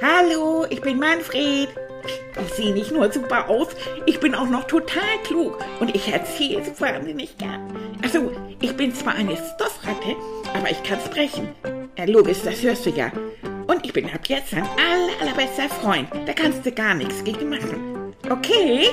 Hallo, ich bin Manfred. Ich sehe nicht nur super aus, ich bin auch noch total klug und ich erzähle so wahnsinnig gern. Also, ich bin zwar eine Stoffratte, aber ich kann sprechen. Logisch, das hörst du ja. Und ich bin ab jetzt dein allerbester Freund. Da kannst du gar nichts gegen machen. Okay?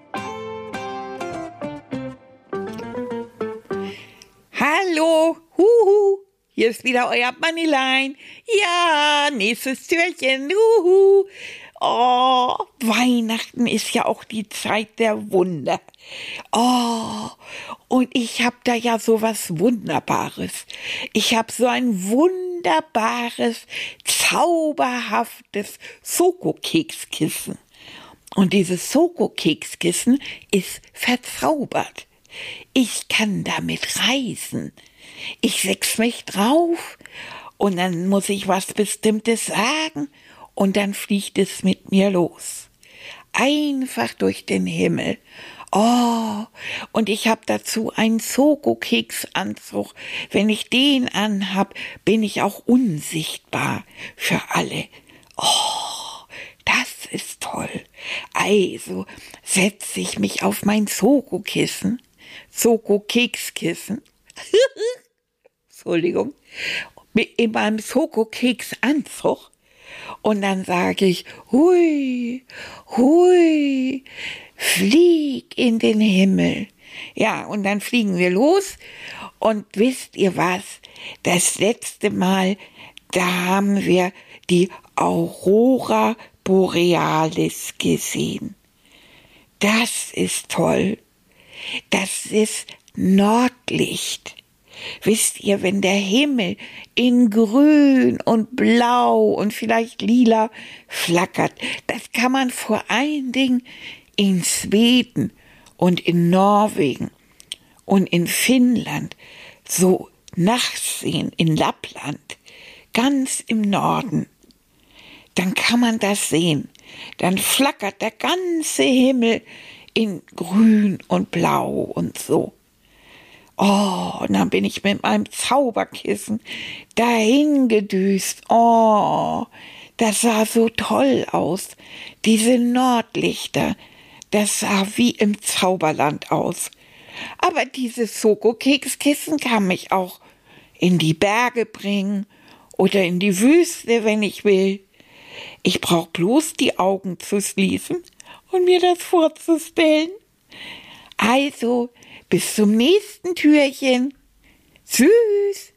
Hallo, huhu. Hier ist wieder euer Moneyline. Ja, nächstes Türchen. Juhu. Oh, Weihnachten ist ja auch die Zeit der Wunder. Oh, und ich hab da ja so was Wunderbares. Ich hab so ein wunderbares, zauberhaftes Schokokekskissen. Und dieses Schokokekskissen ist verzaubert. Ich kann damit reisen. Ich setz mich drauf und dann muss ich was Bestimmtes sagen und dann fliegt es mit mir los. Einfach durch den Himmel. Oh, und ich hab dazu einen Schokokeksanzug. Wenn ich den anhab, bin ich auch unsichtbar für alle. Oh, das ist toll. Also setze ich mich auf mein Schokokekskissen. Entschuldigung, in meinem Schokokeksanzug und dann sage ich, hui, hui, flieg in den Himmel. Ja, und dann fliegen wir los und wisst ihr was, das letzte Mal, da haben wir die Aurora Borealis gesehen. Das ist toll. Das ist Nordlicht. Wisst ihr, wenn der Himmel in grün und blau und vielleicht lila flackert, das kann man vor allen Dingen in Schweden und in Norwegen und in Finnland so nachsehen, in Lappland, ganz im Norden. Dann kann man das sehen. Dann flackert der ganze Himmel in grün und blau und so. Oh, und dann bin ich mit meinem Zauberkissen dahin gedüst. Oh, das sah so toll aus. Diese Nordlichter, das sah wie im Zauberland aus. Aber dieses Schokokekskissen kann mich auch in die Berge bringen oder in die Wüste, wenn ich will. Ich brauche bloß die Augen zu schließen und mir das vorzustellen. Also, bis zum nächsten Türchen. Tschüss.